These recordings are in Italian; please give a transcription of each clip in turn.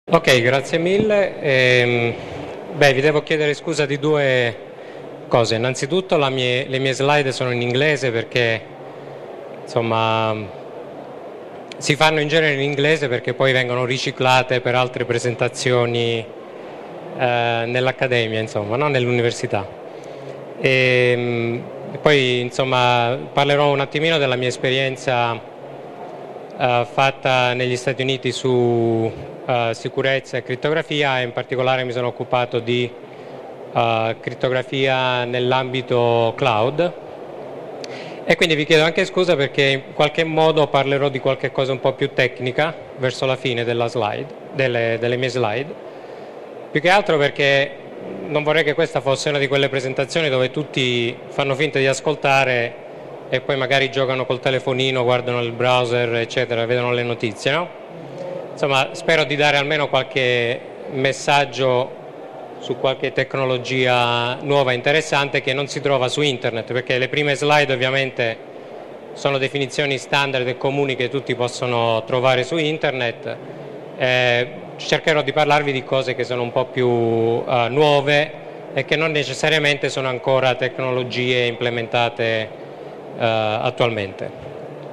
Ok, grazie mille. Vi devo chiedere scusa di due cose. Innanzitutto le mie slide sono in inglese perché insomma si fanno in genere in inglese perché poi vengono riciclate per altre presentazioni nell'accademia, insomma, non nell'università. Poi insomma parlerò un attimino della mia esperienza fatta negli Stati Uniti su sicurezza e crittografia, e in particolare mi sono occupato di crittografia nell'ambito cloud, e quindi vi chiedo anche scusa perché in qualche modo parlerò di qualche cosa un po' più tecnica verso la fine delle mie slide, più che altro perché non vorrei che questa fosse una di quelle presentazioni dove tutti fanno finta di ascoltare e poi magari giocano col telefonino, guardano il browser, eccetera, vedono le notizie, no? Insomma, spero di dare almeno qualche messaggio su qualche tecnologia nuova e interessante che non si trova su internet, perché le prime slide ovviamente sono definizioni standard e comuni che tutti possono trovare su internet. Cercherò di parlarvi di cose che sono un po' più nuove e che non necessariamente sono ancora tecnologie implementate attualmente.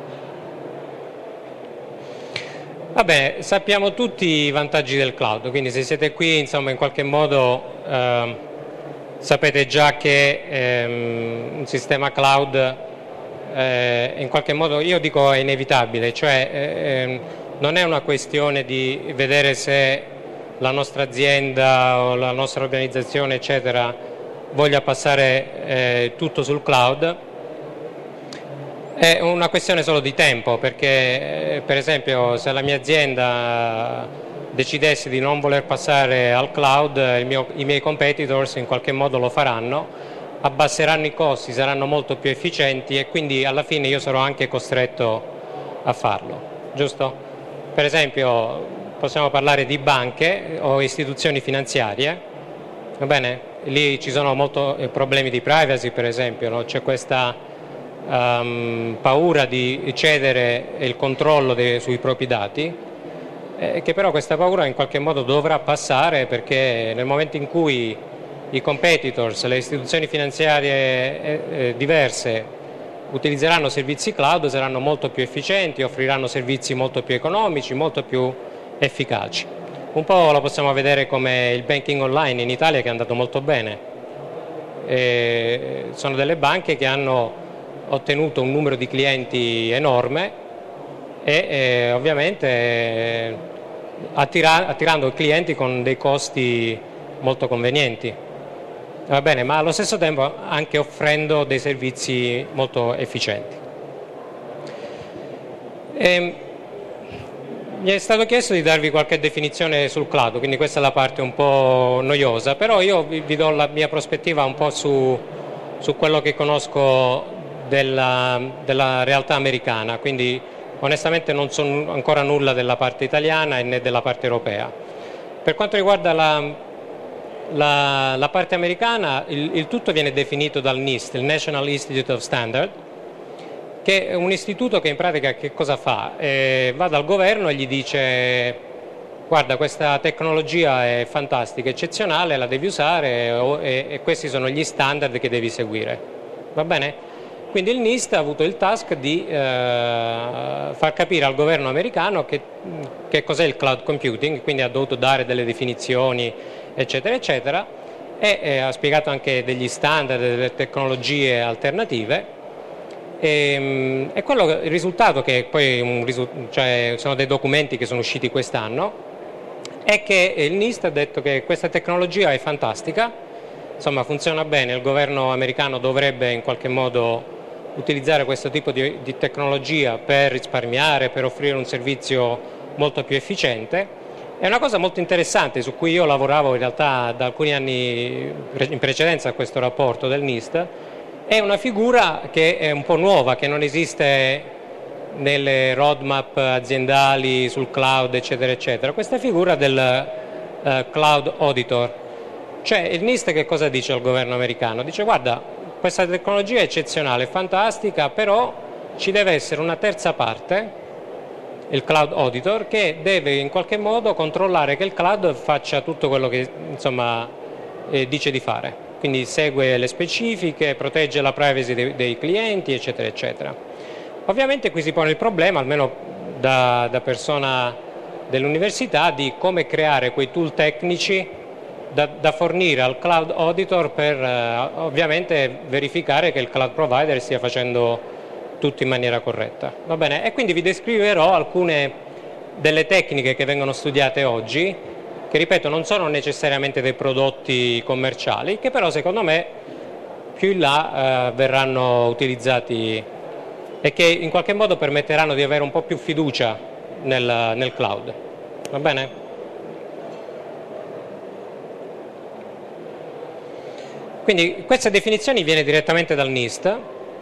Vabbè, sappiamo tutti i vantaggi del cloud, quindi se siete qui, insomma, in qualche modo sapete già che un sistema cloud in qualche modo, io dico, è inevitabile, cioè non è una questione di vedere se la nostra azienda o la nostra organizzazione, eccetera, voglia passare tutto sul cloud. È una questione solo di tempo, perché per esempio se la mia azienda decidesse di non voler passare al cloud, i miei competitors in qualche modo lo faranno, abbasseranno i costi, saranno molto più efficienti, e quindi alla fine io sarò anche costretto a farlo, giusto? Per esempio possiamo parlare di banche o istituzioni finanziarie, va bene? Lì ci sono molti problemi di privacy, per esempio, no? C'è questa paura di cedere il controllo sui propri dati, che però questa paura in qualche modo dovrà passare, perché nel momento in cui i competitors, le istituzioni finanziarie diverse utilizzeranno servizi cloud, saranno molto più efficienti, offriranno servizi molto più economici, molto più efficaci. Un po' lo possiamo vedere come il banking online in Italia, che è andato molto bene. Sono delle banche che hanno ottenuto un numero di clienti enorme e ovviamente attirando clienti con dei costi molto convenienti, va bene, ma allo stesso tempo anche offrendo dei servizi molto efficienti. Mi è stato chiesto di darvi qualche definizione sul cloud, quindi questa è la parte un po' noiosa, però io vi do la mia prospettiva un po' su quello che conosco della realtà americana, quindi onestamente non so ancora nulla della parte italiana e né della parte europea. Per quanto riguarda la parte americana, il tutto viene definito dal NIST, il National Institute of Standards, che è un istituto che in pratica che cosa fa? Va dal governo e gli dice: guarda, questa tecnologia è fantastica, eccezionale, la devi usare e questi sono gli standard che devi seguire, va bene? Quindi il NIST ha avuto il task di far capire al governo americano che cos'è il cloud computing, quindi ha dovuto dare delle definizioni, eccetera, eccetera, e ha spiegato anche degli standard, delle tecnologie alternative. Il risultato, che poi cioè, sono dei documenti che sono usciti quest'anno, è che il NIST ha detto che questa tecnologia è fantastica, insomma funziona bene, il governo americano dovrebbe in qualche modo utilizzare questo tipo di tecnologia per risparmiare, per offrire un servizio molto più efficiente. È una cosa molto interessante su cui io lavoravo in realtà da alcuni anni in precedenza a questo rapporto del NIST. È una figura che è un po' nuova, che non esiste nelle roadmap aziendali sul cloud, eccetera, eccetera. Questa figura del cloud auditor. Cioè il NIST che cosa dice al governo americano? Dice: guarda, questa tecnologia è eccezionale, fantastica, però ci deve essere una terza parte il cloud auditor, che deve in qualche modo controllare che il cloud faccia tutto quello che insomma, dice di fare. Quindi segue le specifiche, protegge la privacy dei clienti, eccetera, eccetera. Ovviamente qui si pone il problema, almeno da persona dell'università, di come creare quei tool tecnici da fornire al cloud auditor per ovviamente verificare che il cloud provider stia facendo tutto in maniera corretta. Va bene? E quindi vi descriverò alcune delle tecniche che vengono studiate oggi, che ripeto non sono necessariamente dei prodotti commerciali, che però secondo me più in là verranno utilizzati e che in qualche modo permetteranno di avere un po' più fiducia nel cloud. Va bene? Quindi queste definizioni viene direttamente dal NIST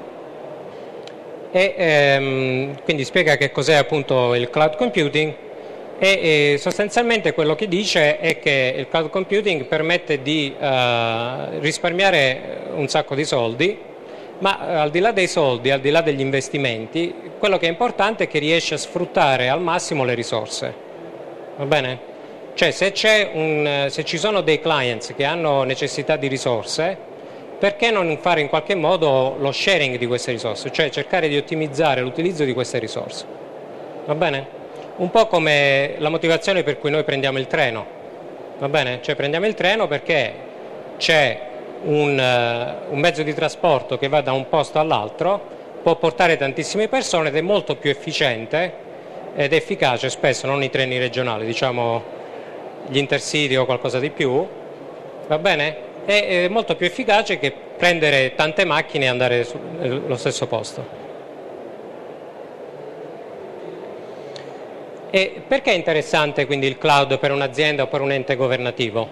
e quindi spiega che cos'è appunto il cloud computing e sostanzialmente quello che dice è che il cloud computing permette di risparmiare un sacco di soldi, ma al di là dei soldi, al di là degli investimenti, quello che è importante è che riesce a sfruttare al massimo le risorse. Va bene? Cioè se ci sono dei clients che hanno necessità di risorse, perché non fare in qualche modo lo sharing di queste risorse, cioè cercare di ottimizzare l'utilizzo di queste risorse. Va bene? Un po' come la motivazione per cui noi prendiamo il treno. Va bene? Cioè prendiamo il treno perché c'è un mezzo di trasporto che va da un posto all'altro, può portare tantissime persone ed è molto più efficiente ed efficace spesso, non i treni regionali, diciamo gli intercity o qualcosa di più, va bene? È molto più efficace che prendere tante macchine e andare sullo stesso posto. E perché è interessante quindi il cloud per un'azienda o per un ente governativo?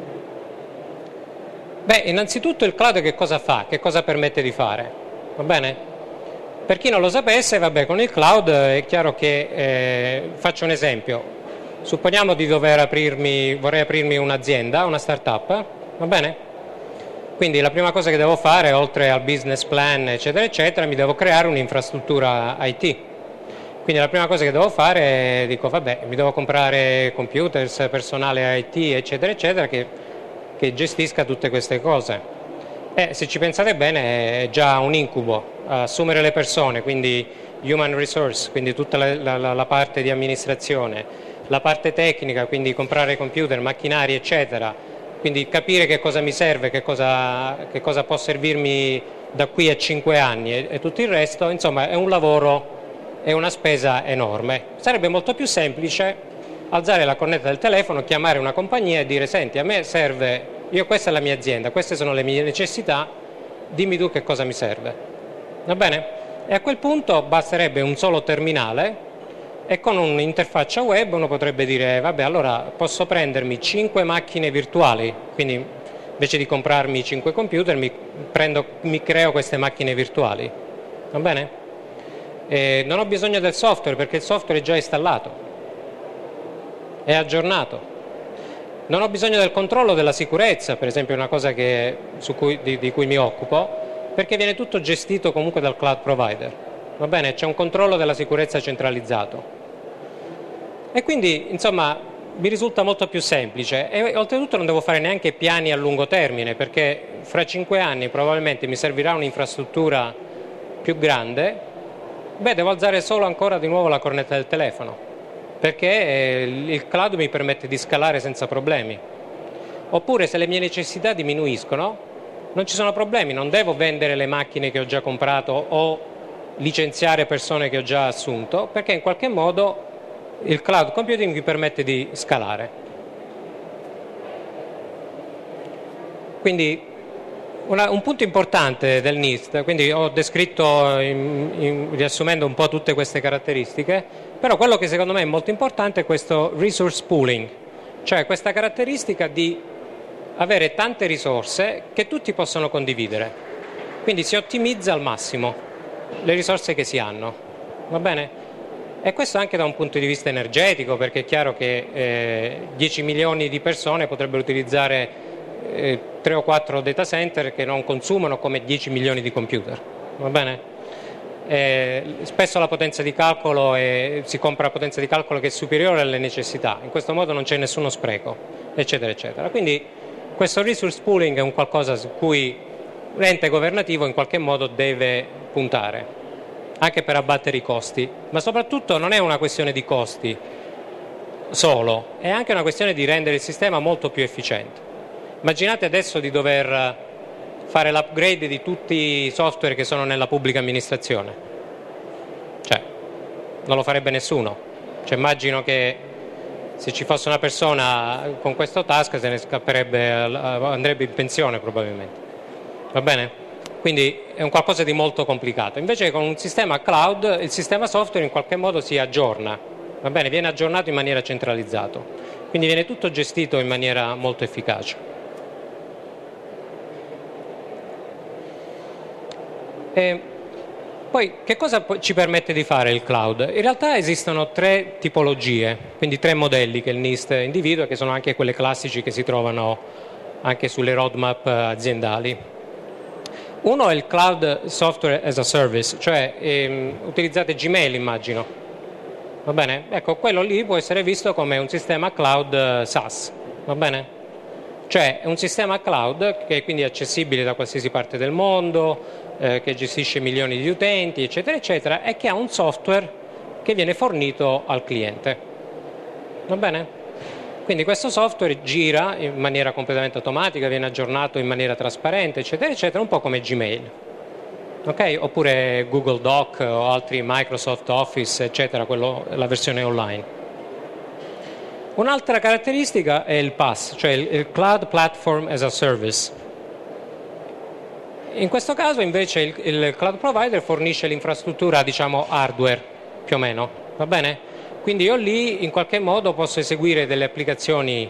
Beh, innanzitutto il cloud che cosa fa? Che cosa permette di fare? Va bene? Per chi non lo sapesse, vabbè, con il cloud è chiaro che, faccio un esempio, supponiamo di vorrei aprirmi un'azienda, una startup, va bene? Quindi la prima cosa che devo fare, oltre al business plan, eccetera, eccetera, mi devo creare un'infrastruttura IT. Quindi la prima cosa che devo fare, dico, vabbè, mi devo comprare computers, personale IT, eccetera, eccetera, che gestisca tutte queste cose. E se ci pensate bene è già un incubo, assumere le persone, quindi human resource, quindi tutta la parte di amministrazione, la parte tecnica, quindi comprare computer, macchinari, eccetera, quindi capire che cosa mi serve, che cosa può servirmi da qui a 5 anni e tutto il resto, insomma è un lavoro, è una spesa enorme. Sarebbe molto più semplice alzare la cornetta del telefono, chiamare una compagnia e dire senti, a me serve, questa è la mia azienda, queste sono le mie necessità, dimmi tu che cosa mi serve. Va bene? E a quel punto basterebbe un solo terminale e con un'interfaccia web uno potrebbe dire vabbè, allora posso prendermi 5 macchine virtuali, quindi invece di comprarmi 5 computer mi creo queste macchine virtuali. Va bene? Non ho bisogno del software perché il software è già installato, è aggiornato. Non ho bisogno del controllo della sicurezza, per esempio è una cosa di cui mi occupo, perché viene tutto gestito comunque dal cloud provider. Va bene? C'è un controllo della sicurezza centralizzato. E quindi, insomma, mi risulta molto più semplice e oltretutto non devo fare neanche piani a lungo termine, perché fra 5 anni probabilmente mi servirà un'infrastruttura più grande, devo alzare solo ancora di nuovo la cornetta del telefono, perché il cloud mi permette di scalare senza problemi. Oppure se le mie necessità diminuiscono, non ci sono problemi, non devo vendere le macchine che ho già comprato o licenziare persone che ho già assunto, perché in qualche modo il cloud computing mi permette di scalare. Quindi un punto importante del NIST, quindi ho descritto riassumendo un po' tutte queste caratteristiche, però quello che secondo me è molto importante è questo resource pooling, cioè questa caratteristica di avere tante risorse che tutti possono condividere, quindi si ottimizza al massimo le risorse che si hanno, va bene? E questo anche da un punto di vista energetico, perché è chiaro che 10 milioni di persone potrebbero utilizzare 3 o 4 data center che non consumano come 10 milioni di computer, va bene? spesso la potenza di calcolo si compra potenza di calcolo che è superiore alle necessità, in questo modo non c'è nessuno spreco, eccetera, eccetera. Quindi questo resource pooling è un qualcosa su cui l'ente governativo in qualche modo deve puntare, anche per abbattere i costi, ma soprattutto non è una questione di costi solo, è anche una questione di rendere il sistema molto più efficiente. Immaginate adesso di dover fare l'upgrade di tutti i software che sono nella pubblica amministrazione, cioè non lo farebbe nessuno, cioè, immagino che se ci fosse una persona con questo task se ne scapperebbe, andrebbe in pensione probabilmente, va bene? Quindi è un qualcosa di molto complicato. Invece con un sistema cloud il sistema software in qualche modo si aggiorna, va bene? Viene aggiornato in maniera centralizzata, quindi viene tutto gestito in maniera molto efficace. E poi che cosa ci permette di fare il cloud? In realtà esistono 3 tipologie, quindi 3 modelli che il NIST individua, che sono anche quelle classici che si trovano anche sulle roadmap aziendali. Uno è il Cloud Software as a Service, cioè utilizzate Gmail, immagino, va bene? Ecco, quello lì può essere visto come un sistema cloud SaaS, va bene? Cioè è un sistema cloud che è quindi accessibile da qualsiasi parte del mondo, che gestisce milioni di utenti, eccetera, eccetera, e che ha un software che viene fornito al cliente. Va bene? Quindi questo software gira in maniera completamente automatica, viene aggiornato in maniera trasparente, eccetera, eccetera, un po' come Gmail. Okay? Oppure Google Doc o altri Microsoft Office, eccetera, la versione online. Un'altra caratteristica è il PaaS, cioè il Cloud Platform as a Service. In questo caso invece il cloud provider fornisce l'infrastruttura, diciamo, hardware, più o meno, va bene? Quindi io lì in qualche modo posso eseguire delle applicazioni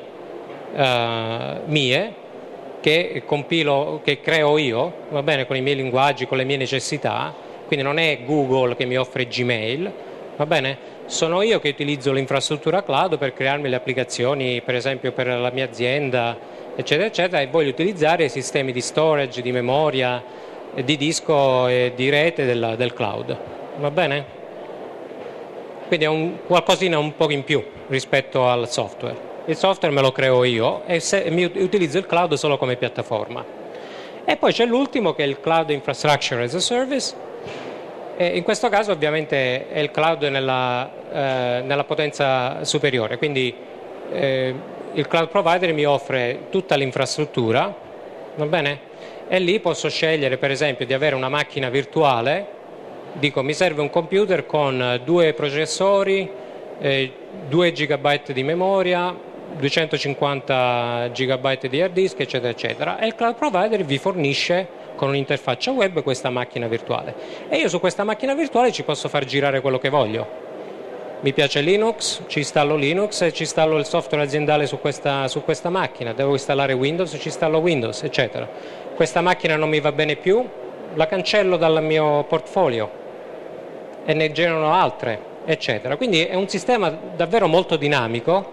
mie che compilo, che creo io, va bene, con i miei linguaggi, con le mie necessità, quindi non è Google che mi offre Gmail, va bene? Sono io che utilizzo l'infrastruttura cloud per crearmi le applicazioni, per esempio per la mia azienda, eccetera, eccetera, e voglio utilizzare i sistemi di storage, di memoria, di disco e di rete del cloud, va bene? Quindi è qualcosina un po' in più rispetto al software. Il software me lo creo io e mi utilizzo il cloud solo come piattaforma. E poi c'è l'ultimo che è il Cloud Infrastructure as a Service. E in questo caso ovviamente è il cloud nella potenza superiore, quindi il cloud provider mi offre tutta l'infrastruttura, va bene? E lì posso scegliere per esempio di avere una macchina virtuale, dico mi serve un computer con 2 processori, 2 GB di memoria, 250 GB di hard disk, eccetera, eccetera, e il cloud provider vi fornisce con un'interfaccia web questa macchina virtuale e io su questa macchina virtuale ci posso far girare quello che voglio. Mi piace Linux, ci installo Linux e ci installo il software aziendale su questa macchina, devo installare Windows, ci installo Windows, eccetera. Questa macchina non mi va bene più, la cancello dal mio portfolio e ne generano altre, eccetera. Quindi è un sistema davvero molto dinamico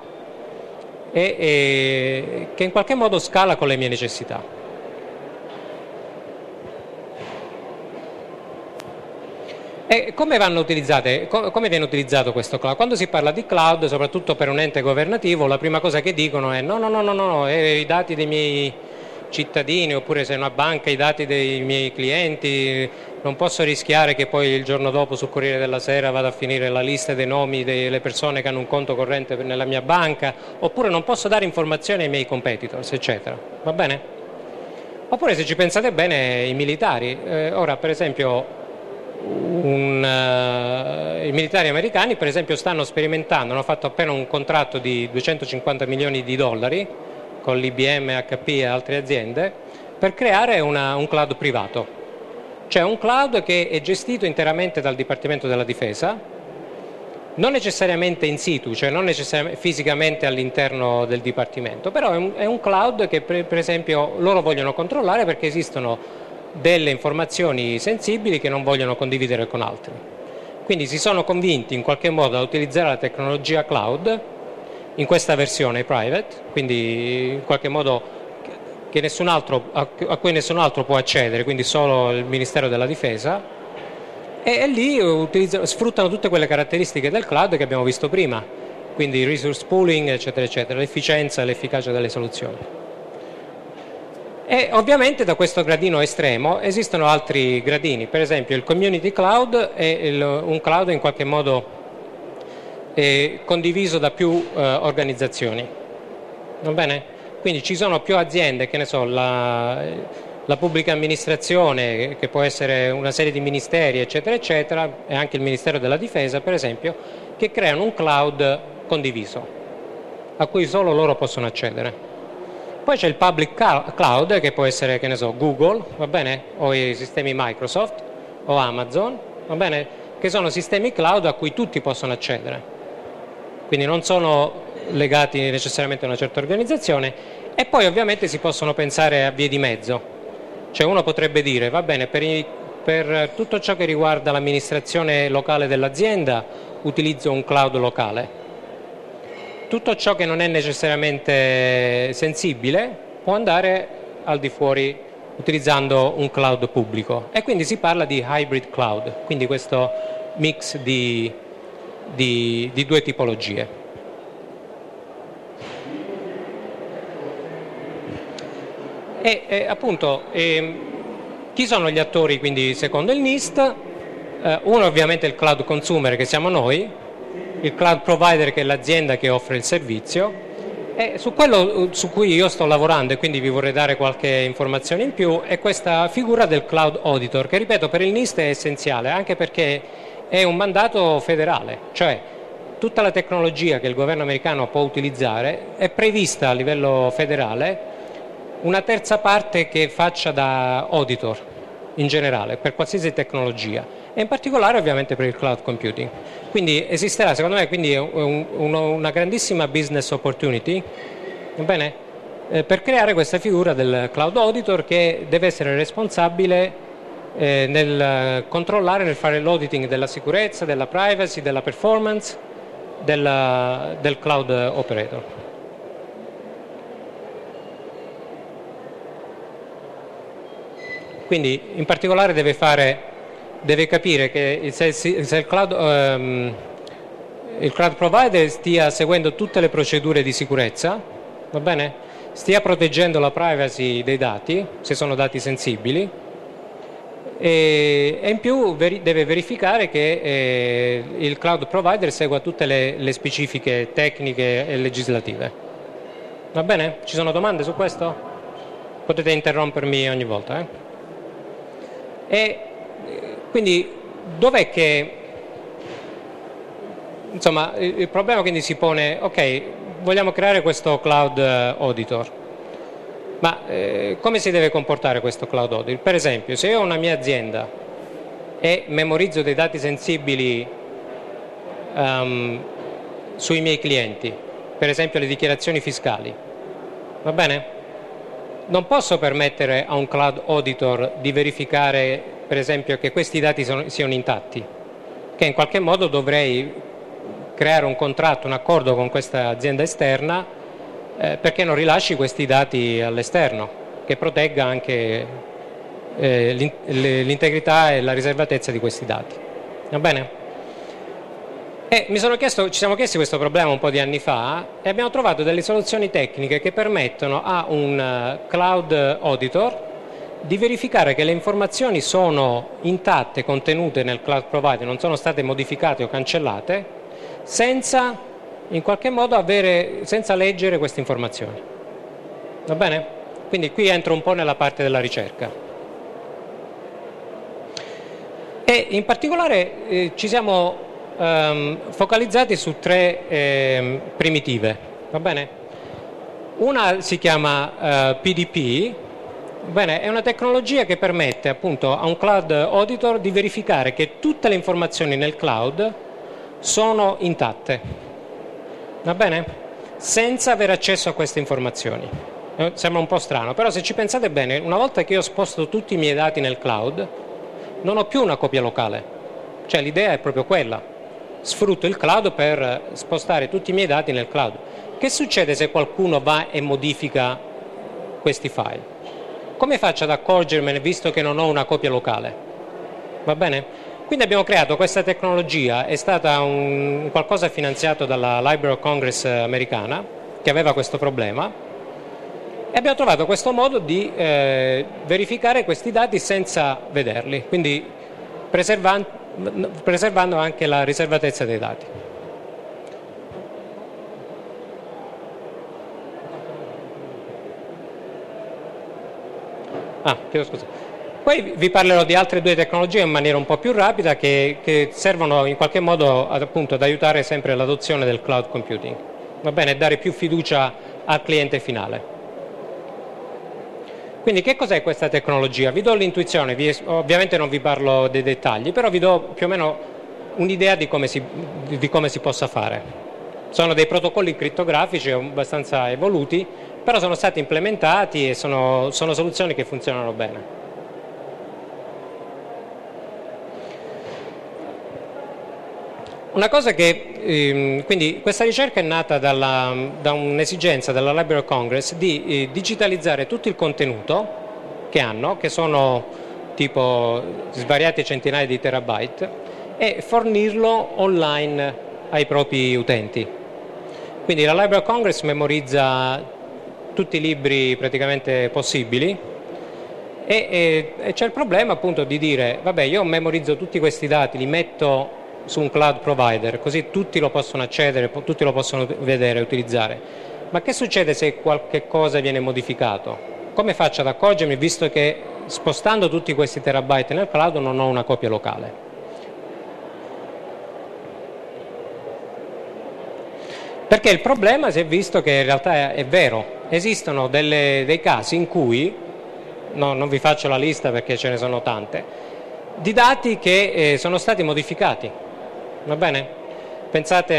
e che in qualche modo scala con le mie necessità. E come vanno utilizzate? Come viene utilizzato questo cloud? Quando si parla di cloud, soprattutto per un ente governativo, la prima cosa che dicono è no, i dati dei miei cittadini, oppure se è una banca i dati dei miei clienti, non posso rischiare che poi il giorno dopo sul Corriere della Sera vada a finire la lista dei nomi delle persone che hanno un conto corrente nella mia banca, oppure non posso dare informazioni ai miei competitors, eccetera. Va bene? Oppure se ci pensate bene i militari, ora per esempio i militari americani per esempio stanno sperimentando, hanno fatto appena un contratto di 250 milioni di dollari con l'IBM, HP e altre aziende per creare un cloud privato, cioè un cloud che è gestito interamente dal Dipartimento della Difesa, non necessariamente in situ, cioè non necessariamente fisicamente all'interno del Dipartimento, però è un cloud che per esempio loro vogliono controllare perché esistono delle informazioni sensibili che non vogliono condividere con altri. Quindi si sono convinti in qualche modo a utilizzare la tecnologia cloud in questa versione private, quindi in qualche modo che a cui nessun altro può accedere, quindi solo il Ministero della Difesa, e lì sfruttano tutte quelle caratteristiche del cloud che abbiamo visto prima, quindi resource pooling, eccetera, eccetera, l'efficienza e l'efficacia delle soluzioni. E ovviamente da questo gradino estremo esistono altri gradini, per esempio il community cloud è un cloud in qualche modo condiviso da più organizzazioni, va bene? Quindi ci sono più aziende, che ne so, la pubblica amministrazione, che può essere una serie di ministeri, eccetera, eccetera, e anche il Ministero della Difesa, per esempio, che creano un cloud condiviso, a cui solo loro possono accedere. Poi c'è il public cloud, che può essere, che ne so, Google, va bene? O i sistemi Microsoft o Amazon, va bene? Che sono sistemi cloud a cui tutti possono accedere. Quindi non sono legati necessariamente a una certa organizzazione. E poi ovviamente si possono pensare a vie di mezzo. Cioè uno potrebbe dire, va bene, per tutto ciò che riguarda l'amministrazione locale dell'azienda utilizzo un cloud locale. Tutto ciò che non è necessariamente sensibile può andare al di fuori utilizzando un cloud pubblico, e quindi si parla di hybrid cloud, quindi questo mix di due tipologie. Appunto, chi sono gli attori quindi secondo il NIST? Uno ovviamente è il cloud consumer, che siamo noi, il cloud provider, che è l'azienda che offre il servizio, e su quello su cui io sto lavorando, e quindi vi vorrei dare qualche informazione in più, è questa figura del cloud auditor, che ripeto per il NIST è essenziale, anche perché è un mandato federale, cioè tutta la tecnologia che il governo americano può utilizzare è prevista a livello federale una terza parte che faccia da auditor in generale per qualsiasi tecnologia, e in particolare ovviamente per il cloud computing. Quindi esisterà, secondo me, quindi una grandissima business opportunity, va bene? Per creare questa figura del cloud auditor, che deve essere responsabile nel controllare, nel fare l'auditing della sicurezza, della privacy, della performance del cloud operator. Quindi in particolare deve capire che se il cloud provider stia seguendo tutte le procedure di sicurezza, va bene? Stia proteggendo la privacy dei dati, se sono dati sensibili, e in più deve verificare che il cloud provider segua tutte le specifiche tecniche e legislative. Va bene? Ci sono domande su questo? Potete interrompermi ogni volta. E quindi dov'è che, insomma, il problema quindi si pone, ok, vogliamo creare questo cloud auditor, ma come si deve comportare questo cloud auditor? Per esempio, se io ho una mia azienda e memorizzo dei dati sensibili sui miei clienti, per esempio le dichiarazioni fiscali, va bene? Non posso permettere a un cloud auditor di verificare, per esempio, che questi dati siano intatti, che in qualche modo dovrei creare un contratto, un accordo con questa azienda esterna perché non rilasci questi dati all'esterno, che protegga anche l'integrità e la riservatezza di questi dati. Va bene? Ci siamo chiesti questo problema un po' di anni fa e abbiamo trovato delle soluzioni tecniche che permettono a un cloud auditor di verificare che le informazioni sono intatte, contenute nel cloud provider, non sono state modificate o cancellate, senza in qualche modo senza leggere queste informazioni. Va bene? Quindi qui entro un po' nella parte della ricerca. E in particolare ci siamo focalizzati su tre primitive, va bene? Una si chiama PDP, va bene? È una tecnologia che permette appunto a un cloud auditor di verificare che tutte le informazioni nel cloud sono intatte, va bene? Senza avere accesso a queste informazioni. Sembra un po' strano, però se ci pensate bene, una volta che io sposto tutti i miei dati nel cloud, non ho più una copia locale, cioè l'idea è proprio quella. Sfrutto il cloud per spostare tutti i miei dati nel cloud. Che succede se qualcuno va e modifica questi file? Come faccio ad accorgermene visto che non ho una copia locale? Va bene? Quindi abbiamo creato questa tecnologia, è stata un qualcosa finanziato dalla Library of Congress americana, che aveva questo problema, e abbiamo trovato questo modo di verificare questi dati senza vederli, quindi preservando anche la riservatezza dei dati. Chiedo scusa. Poi vi parlerò di altre due tecnologie in maniera un po' più rapida che servono in qualche modo appunto ad aiutare sempre l'adozione del cloud computing, va bene, e dare più fiducia al cliente finale. Quindi che cos'è questa tecnologia? Vi do l'intuizione, ovviamente non vi parlo dei dettagli, però vi do più o meno un'idea di come si possa fare. Sono dei protocolli crittografici abbastanza evoluti, però sono stati implementati e sono soluzioni che funzionano bene. Una cosa quindi questa ricerca è nata da un'esigenza della Library of Congress di digitalizzare tutto il contenuto che hanno, che sono tipo svariate centinaia di terabyte, e fornirlo online ai propri utenti. Quindi la Library of Congress memorizza tutti i libri praticamente possibili e c'è il problema appunto di dire, vabbè, io memorizzo tutti questi dati, li metto su un cloud provider, così tutti lo possono accedere, tutti lo possono vedere e utilizzare. Ma che succede se qualche cosa viene modificato? Come faccio ad accorgermi, visto che spostando tutti questi terabyte nel cloud non ho una copia locale? Perché il problema si è visto che in realtà è vero, esistono dei casi in cui, non vi faccio la lista perché ce ne sono tante, di dati che sono stati modificati. Va bene? Pensate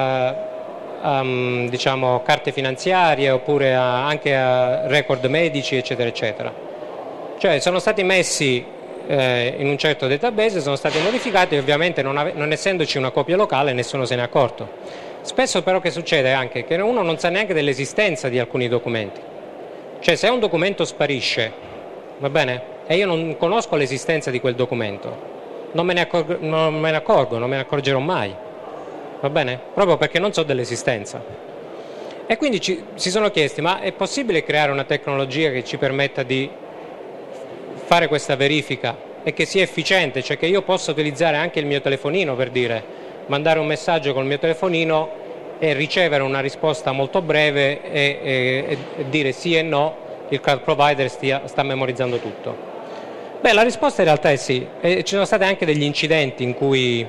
diciamo, carte finanziarie oppure anche a record medici, eccetera, eccetera. Cioè sono stati messi in un certo database, sono stati modificati e ovviamente non essendoci una copia locale nessuno se ne è accorto. Spesso però che succede anche? Che uno non sa neanche dell'esistenza di alcuni documenti. Cioè se un documento sparisce, va bene? E io non conosco l'esistenza di quel documento, non me ne accorgerò mai, va bene? Proprio perché non so dell'esistenza. E quindi si sono chiesti, ma è possibile creare una tecnologia che ci permetta di fare questa verifica e che sia efficiente, cioè che io possa utilizzare anche il mio telefonino, per dire, mandare un messaggio col mio telefonino e ricevere una risposta molto breve e dire sì e no, il cloud provider sta memorizzando tutto? Beh, la risposta in realtà è sì, e ci sono stati anche degli incidenti in cui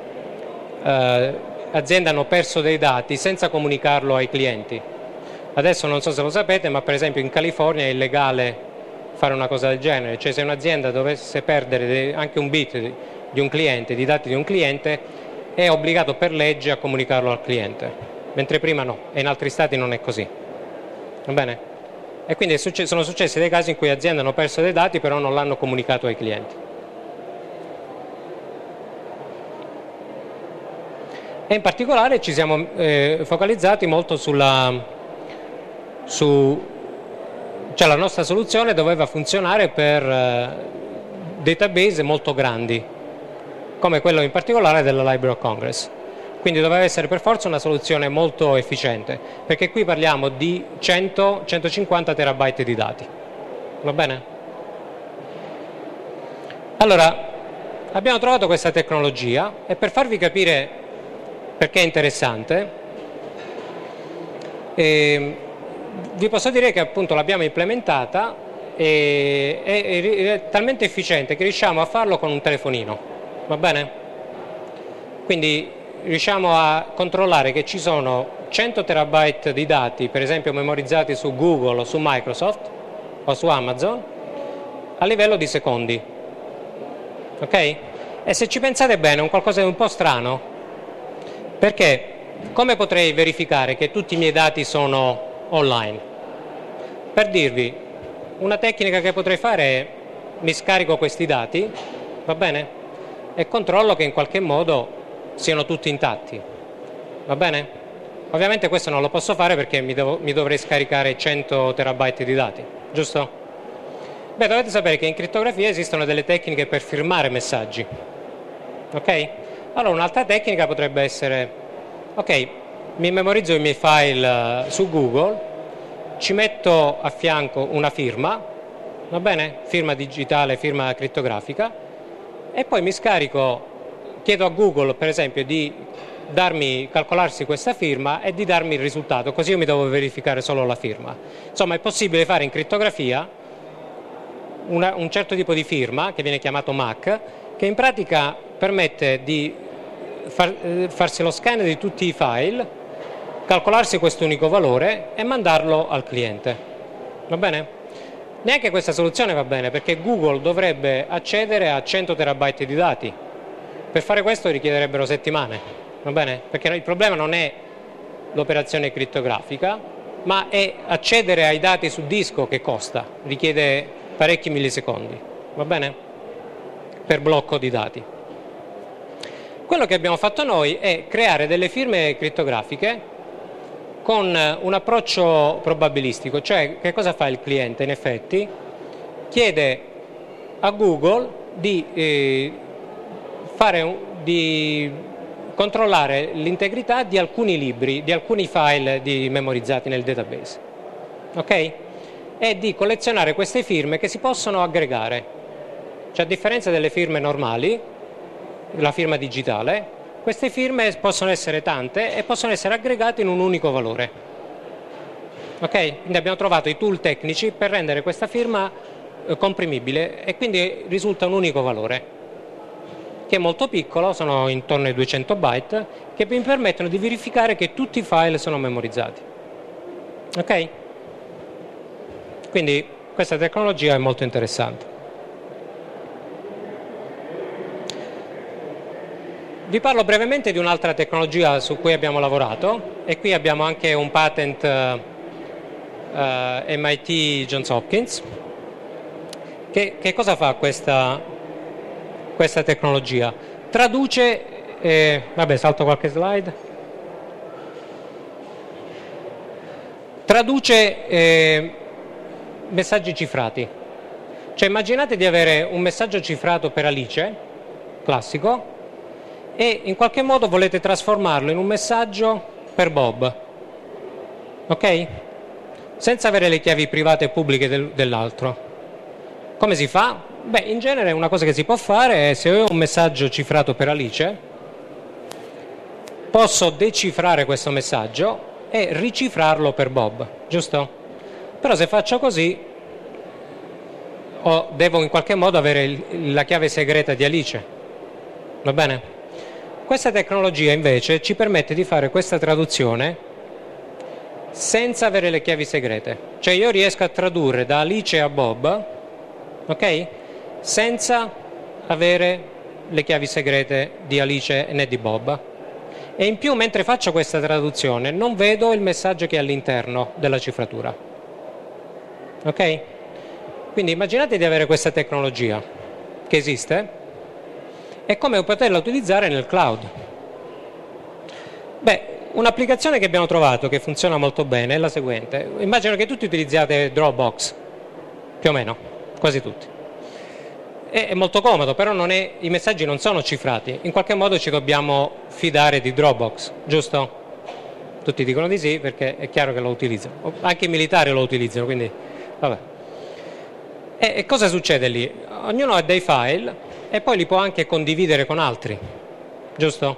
aziende hanno perso dei dati senza comunicarlo ai clienti. Adesso non so se lo sapete, ma per esempio in California è illegale fare una cosa del genere, cioè se un'azienda dovesse perdere anche un bit di un cliente, di dati di un cliente, è obbligato per legge a comunicarlo al cliente, mentre prima no, e in altri stati non è così. Va bene? E quindi sono successi dei casi in cui aziende hanno perso dei dati però non l'hanno comunicato ai clienti. E in particolare ci siamo focalizzati molto cioè la nostra soluzione doveva funzionare per database molto grandi, come quello in particolare della Library of Congress. Quindi doveva essere per forza una soluzione molto efficiente, perché qui parliamo di 100-150 terabyte di dati. Va bene? Allora, abbiamo trovato questa tecnologia e per farvi capire perché è interessante, vi posso dire che appunto l'abbiamo implementata e è talmente efficiente che riusciamo a farlo con un telefonino. Va bene? Quindi riusciamo a controllare che ci sono 100 terabyte di dati, per esempio memorizzati su Google o su Microsoft o su Amazon, a livello di secondi. Ok? E se ci pensate bene è un qualcosa di un po' strano, perché come potrei verificare che tutti i miei dati sono online? Per dirvi, una tecnica che potrei fare è mi scarico questi dati, va bene? E controllo che in qualche modo siano tutti intatti, va bene? Ovviamente questo non lo posso fare perché mi dovrei scaricare 100 terabyte di dati, giusto? Beh, dovete sapere che in crittografia esistono delle tecniche per firmare messaggi, Ok? Allora un'altra tecnica potrebbe essere, ok, mi memorizzo i miei file su Google, ci metto a fianco una firma, va bene? Firma digitale, firma crittografica, e poi mi scarico, chiedo a Google per esempio di calcolarsi questa firma e di darmi il risultato, così io mi devo verificare solo la firma. Insomma, è possibile fare in crittografia un certo tipo di firma, che viene chiamato MAC, che in pratica permette di farsi lo scan di tutti i file, calcolarsi questo unico valore e mandarlo al cliente. Va bene? Neanche questa soluzione va bene, perché Google dovrebbe accedere a 100 terabyte di dati. Per fare questo richiederebbero settimane, va bene? Perché il problema non è l'operazione crittografica, ma è accedere ai dati su disco che costa, richiede parecchi millisecondi, va bene? Per blocco di dati. Quello che abbiamo fatto noi è creare delle firme crittografiche con un approccio probabilistico, cioè che cosa fa il cliente in effetti? Chiede a Google di controllare l'integrità di alcuni libri, di alcuni file memorizzati nel database, ok? E di collezionare queste firme che si possono aggregare, cioè a differenza delle firme normali, la firma digitale, queste firme possono essere tante e possono essere aggregate in un unico valore. Ok? Quindi abbiamo trovato i tool tecnici per rendere questa firma comprimibile e quindi risulta un unico valore, che è molto piccolo, sono intorno ai 200 byte, che mi permettono di verificare che tutti i file sono memorizzati. Ok? Quindi questa tecnologia è molto interessante. Vi parlo brevemente di un'altra tecnologia su cui abbiamo lavorato, e qui abbiamo anche un patent MIT Johns Hopkins. Che cosa fa questa tecnologia? Traduce, salto qualche slide, traduce messaggi cifrati. Cioè immaginate di avere un messaggio cifrato per Alice, classico, e in qualche modo volete trasformarlo in un messaggio per Bob, ok? Senza avere le chiavi private e pubbliche dell'altro. Come si fa? Beh, in genere una cosa che si può fare è, se ho un messaggio cifrato per Alice, posso decifrare questo messaggio e ricifrarlo per Bob, giusto? Però se faccio così, devo in qualche modo avere la chiave segreta di Alice, va bene? Questa tecnologia invece ci permette di fare questa traduzione senza avere le chiavi segrete. Cioè io riesco a tradurre da Alice a Bob, ok? Senza avere le chiavi segrete di Alice né di Bob. E in più, mentre faccio questa traduzione, non vedo il messaggio che è all'interno della cifratura. Ok? Quindi immaginate di avere questa tecnologia che esiste e come poterla utilizzare nel cloud. Beh, un'applicazione che abbiamo trovato che funziona molto bene è la seguente. Immagino che tutti utilizziate Dropbox, più o meno, quasi tutti. È molto comodo, però i messaggi non sono cifrati. In qualche modo ci dobbiamo fidare di Dropbox, giusto? Tutti dicono di sì perché è chiaro che lo utilizzano. Anche i militari lo utilizzano, quindi vabbè. E cosa succede lì? Ognuno ha dei file e poi li può anche condividere con altri, giusto?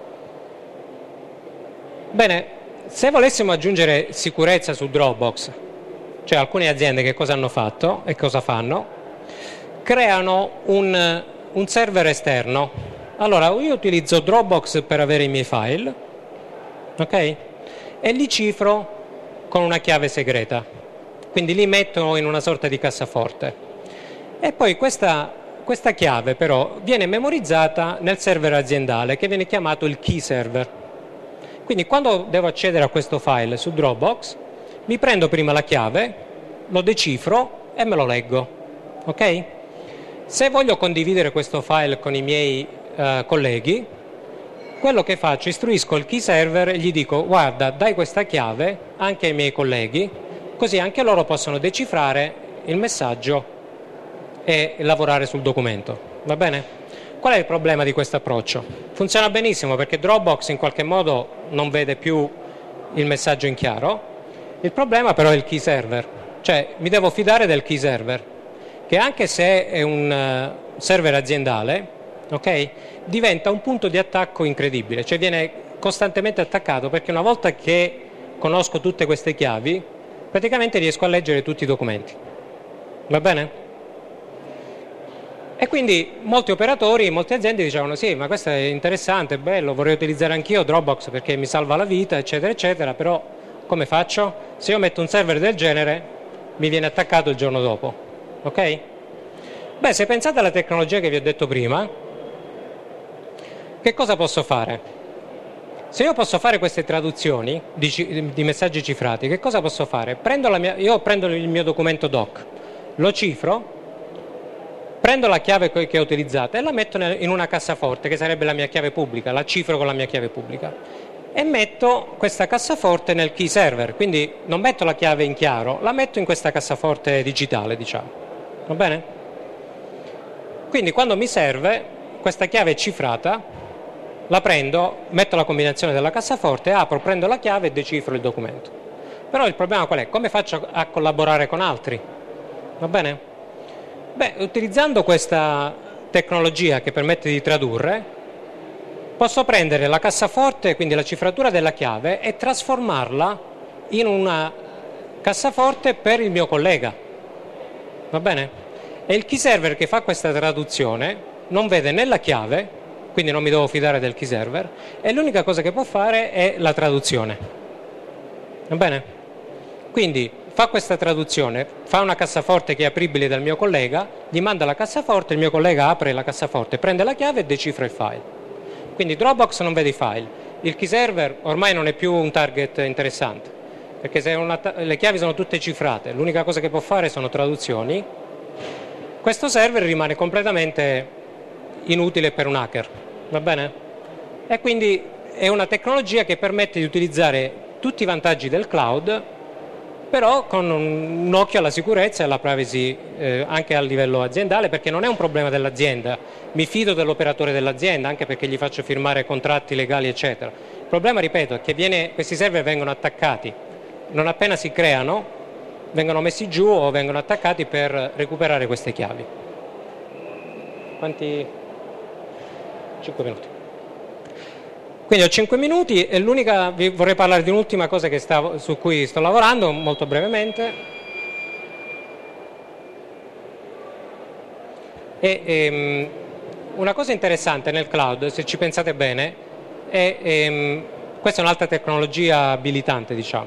Bene, se volessimo aggiungere sicurezza su Dropbox, cioè alcune aziende che cosa hanno fatto e cosa fanno? Creano un server esterno. Allora, io utilizzo Dropbox per avere i miei file, ok? E li cifro con una chiave segreta. Quindi li metto in una sorta di cassaforte. E poi questa chiave però viene memorizzata nel server aziendale che viene chiamato il key server. Quindi quando devo accedere a questo file su Dropbox, mi prendo prima la chiave, lo decifro e me lo leggo, ok? Se voglio condividere questo file con i miei colleghi, quello che faccio, istruisco il key server e gli dico: guarda, dai questa chiave anche ai miei colleghi, così anche loro possono decifrare il messaggio e lavorare sul documento, va bene? Qual è il problema di questo approccio? Funziona benissimo perché Dropbox in qualche modo non vede più il messaggio in chiaro. Il problema però è il key server, cioè mi devo fidare del key server, che anche se è un server aziendale, okay, diventa un punto di attacco incredibile, cioè viene costantemente attaccato perché una volta che conosco tutte queste chiavi, praticamente riesco a leggere tutti i documenti. Va bene? E quindi molti operatori, molte aziende dicevano sì, ma questo è interessante, è bello, vorrei utilizzare anch'io Dropbox perché mi salva la vita, eccetera, eccetera, però come faccio? Se io metto un server del genere, mi viene attaccato il giorno dopo, ok? Beh, se pensate alla tecnologia che vi ho detto prima, che cosa posso fare? Se io posso fare queste traduzioni di messaggi cifrati, che cosa posso fare? Io prendo il mio documento doc, lo cifro, prendo la chiave che ho utilizzato e la metto in una cassaforte, che sarebbe la mia chiave pubblica, la cifro con la mia chiave pubblica, e metto questa cassaforte nel key server, quindi non metto la chiave in chiaro, la metto in questa cassaforte digitale, diciamo. Va bene? Quindi quando mi serve, questa chiave cifrata, la prendo, metto la combinazione della cassaforte, apro, prendo la chiave e decifro il documento. Però il problema qual è? Come faccio a collaborare con altri? Va bene? Beh, utilizzando questa tecnologia che permette di tradurre, posso prendere la cassaforte, quindi la cifratura della chiave, e trasformarla in una cassaforte per il mio collega. Va bene? E il key server che fa questa traduzione non vede né la chiave, quindi non mi devo fidare del key server, e l'unica cosa che può fare è la traduzione. Va bene? Quindi fa questa traduzione, fa una cassaforte che è apribile dal mio collega, gli manda la cassaforte, il mio collega apre la cassaforte, prende la chiave e decifra il file. Quindi Dropbox non vede i file, il key server ormai non è più un target interessante, perché se le chiavi sono tutte cifrate, l'unica cosa che può fare sono traduzioni, questo server rimane completamente inutile per un hacker, va bene? E quindi è una tecnologia che permette di utilizzare tutti i vantaggi del cloud, però con un occhio alla sicurezza e alla privacy anche a livello aziendale, perché non è un problema dell'azienda, mi fido dell'operatore dell'azienda anche perché gli faccio firmare contratti legali eccetera. Il problema, ripeto, è che questi server vengono attaccati, non appena si creano vengono messi giù o vengono attaccati per recuperare queste chiavi. Quanti? 5 minuti. Quindi ho 5 minuti e vi vorrei parlare di un'ultima cosa su cui sto lavorando, molto brevemente. Una cosa interessante nel cloud, se ci pensate bene, questa è un'altra tecnologia abilitante, diciamo.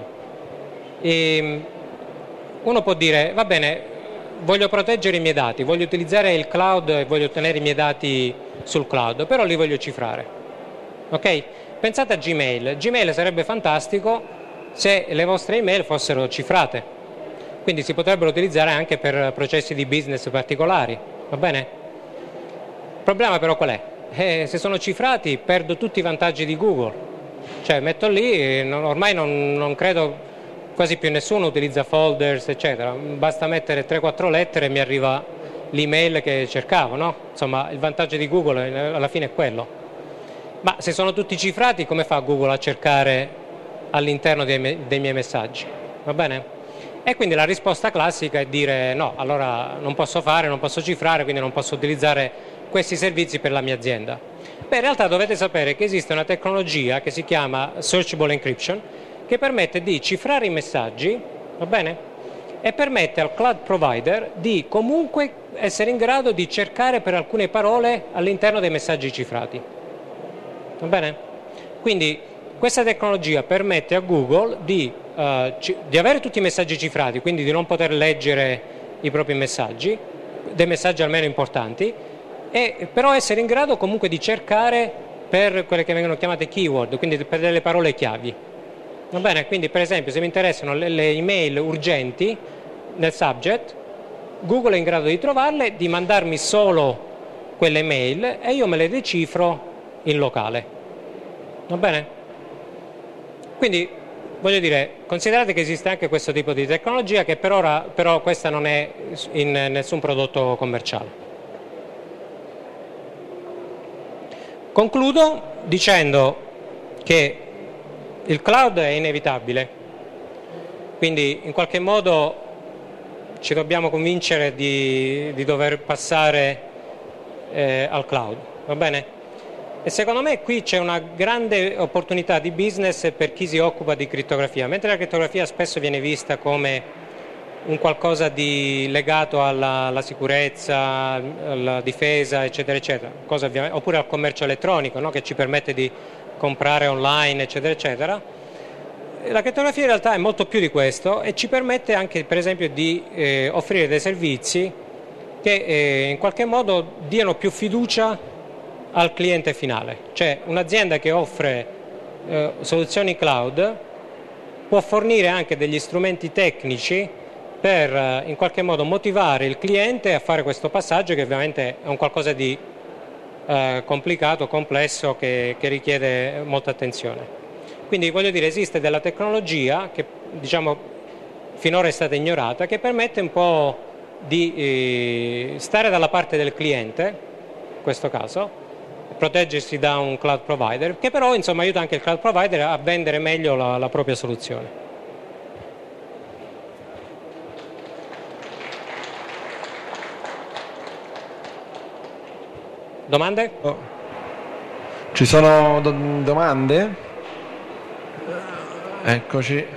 Uno può dire, va bene, voglio proteggere i miei dati, voglio utilizzare il cloud e voglio ottenere i miei dati sul cloud, però li voglio cifrare. Ok? Pensate a Gmail. Gmail sarebbe fantastico se le vostre email fossero cifrate, quindi si potrebbero utilizzare anche per processi di business particolari, va bene? Il problema però qual è? Se sono cifrati perdo tutti i vantaggi di Google, cioè metto lì, ormai non credo quasi più nessuno utilizza folders eccetera, basta mettere 3-4 lettere e mi arriva l'email che cercavo, no? Insomma il vantaggio di Google alla fine è quello. Ma se sono tutti cifrati, come fa Google a cercare all'interno dei miei messaggi? Va bene? E quindi la risposta classica è dire no, allora non posso cifrare, quindi non posso utilizzare questi servizi per la mia azienda. Beh, in realtà dovete sapere che esiste una tecnologia che si chiama Searchable Encryption, che permette di cifrare i messaggi, va bene? E permette al cloud provider di comunque essere in grado di cercare per alcune parole all'interno dei messaggi cifrati. Va bene? Quindi questa tecnologia permette a Google di avere tutti i messaggi cifrati, quindi di non poter leggere i propri messaggi, dei messaggi almeno importanti, e però essere in grado comunque di cercare per quelle che vengono chiamate keyword, quindi per delle parole chiavi. Va bene? Quindi per esempio se mi interessano le email urgenti nel subject, Google è in grado di trovarle, di mandarmi solo quelle mail e io me le decifro in locale. Va bene? Quindi voglio dire, considerate che esiste anche questo tipo di tecnologia che per ora però questa non è in nessun prodotto commerciale. Concludo dicendo che il cloud è inevitabile, quindi in qualche modo ci dobbiamo convincere di dover passare al cloud, va bene? E secondo me qui c'è una grande opportunità di business per chi si occupa di crittografia, mentre la crittografia spesso viene vista come un qualcosa di legato alla sicurezza, alla difesa, eccetera, eccetera, oppure al commercio elettronico, no? Che ci permette di comprare online, eccetera, eccetera. La crittografia in realtà è molto più di questo e ci permette anche, per esempio, di offrire dei servizi che in qualche modo diano più fiducia al cliente finale, cioè un'azienda che offre soluzioni cloud può fornire anche degli strumenti tecnici per in qualche modo motivare il cliente a fare questo passaggio, che ovviamente è un qualcosa di complicato, complesso, che richiede molta attenzione. Quindi voglio dire, esiste della tecnologia che diciamo finora è stata ignorata, che permette un po' di stare dalla parte del cliente, in questo caso, proteggersi da un cloud provider, che però insomma aiuta anche il cloud provider a vendere meglio la propria soluzione. Domande? Ci sono domande? Eccoci.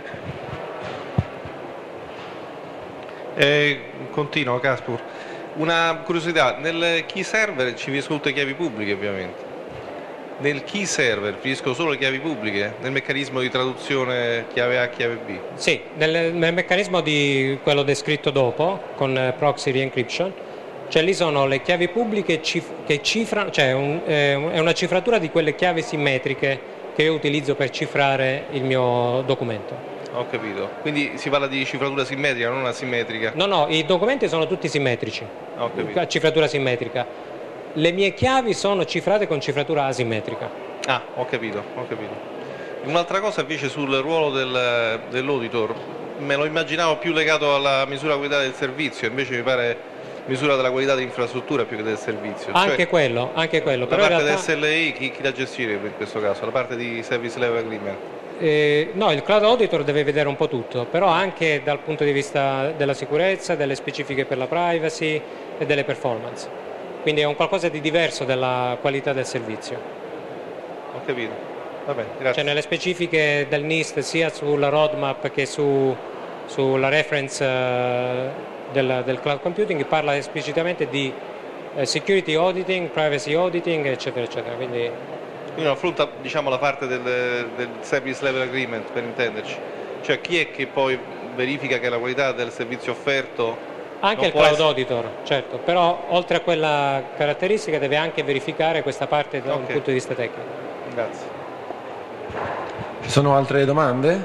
Continuo, Caspur. Una curiosità, nel key server ci finiscono tutte chiavi pubbliche ovviamente. Nel key server finiscono solo le chiavi pubbliche? Nel meccanismo di traduzione chiave A, chiave B? Sì, nel meccanismo di quello descritto dopo, con proxy re-encryption, cioè lì sono le chiavi pubbliche che cifrano, cioè è una cifratura di quelle chiavi simmetriche che io utilizzo per cifrare il mio documento. Ho capito. Quindi si parla di cifratura simmetrica, non asimmetrica? No, i documenti sono tutti simmetrici, Ho capito. a cifratura simmetrica. Le mie chiavi sono cifrate con cifratura asimmetrica. Ah, ho capito. Un'altra cosa invece sul ruolo dell'auditor, me lo immaginavo più legato alla misura della qualità del servizio, invece mi pare misura della qualità dell'infrastruttura più che del servizio. Anche quello. La però parte in realtà, dell'SLI chi la gestisce in questo caso? La parte di Service Level Agreement? no, il cloud auditor deve vedere un po' tutto, però anche dal punto di vista della sicurezza, delle specifiche per la privacy e delle performance. Quindi è un qualcosa di diverso della qualità del servizio. Ho capito. Va bene, grazie. Cioè nelle specifiche del NIST, sia sulla roadmap che sulla reference del cloud computing, parla esplicitamente di security auditing, privacy auditing, eccetera, eccetera. Quindi non affronta, diciamo, la parte del Service Level Agreement, per intenderci. Cioè chi è che poi verifica che la qualità del servizio offerto... Anche il cloud auditor, certo, però oltre a quella caratteristica deve anche verificare questa parte da un punto di vista tecnico. Grazie. Ci sono altre domande?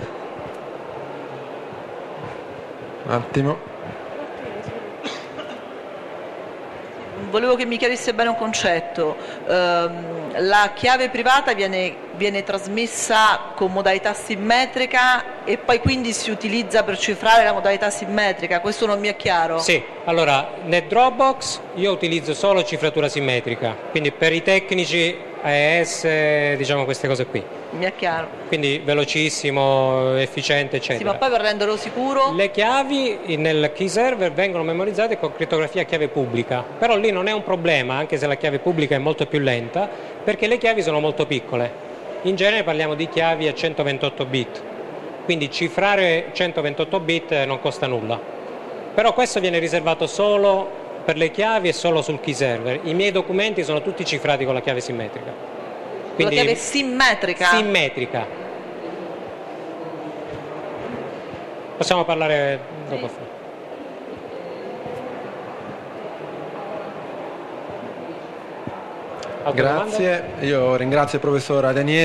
Un attimo. Volevo che mi chiarisse bene un concetto. La chiave privata viene trasmessa con modalità simmetrica e poi quindi si utilizza per cifrare la modalità simmetrica? Questo non mi è chiaro. Sì, allora nel Dropbox io utilizzo solo cifratura simmetrica, quindi per i tecnici AES, diciamo queste cose qui. Mi è chiaro. Quindi velocissimo, efficiente, eccetera. Sì, ma poi per renderlo sicuro? Le chiavi nel key server vengono memorizzate con crittografia a chiave pubblica, però lì non è un problema, anche se la chiave pubblica è molto più lenta, perché le chiavi sono molto piccole. In genere parliamo di chiavi a 128 bit, quindi cifrare 128 bit non costa nulla. Però questo viene riservato solo per le chiavi e solo sul key server. I miei documenti sono tutti cifrati con la chiave simmetrica. Quindi, la chiave simmetrica? Simmetrica. Possiamo parlare dopo. Sì. Grazie, io ringrazio il professor Adenieri.